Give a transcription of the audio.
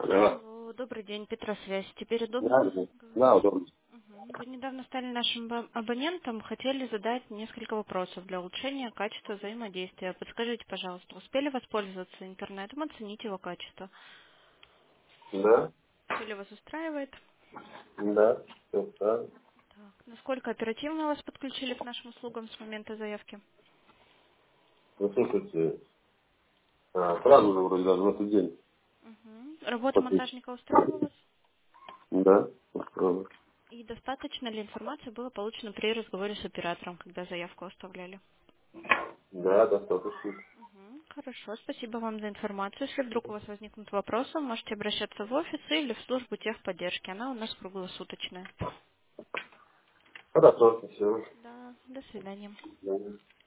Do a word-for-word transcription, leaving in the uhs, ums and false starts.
Да, Алло, добрый день, Петросвязь. Теперь да, удобно да, да, говорить? удобно. Мгм. Вы недавно стали нашим ба- абонентом, хотели задать несколько вопросов для улучшения качества взаимодействия. Подскажите, пожалуйста, успели воспользоваться интернетом, оценить его качество? Да, Все ли вас устраивает? да, все правильно. Так, насколько оперативно вас подключили к нашим услугам с момента заявки? Ну, слушайте, а, сразу же вроде даже в этот день. Мгм. Работа Подпись. монтажника устроила вас? Да, устроено. И достаточно ли информации было получено при разговоре с оператором, когда заявку оставляли? Да, достаточно. Мгм. Хорошо, спасибо вам за информацию. Если вдруг у вас возникнут вопросы, можете обращаться в офис или в службу техподдержки. Она у нас круглосуточная. Хорошо, все. Да, до свидания.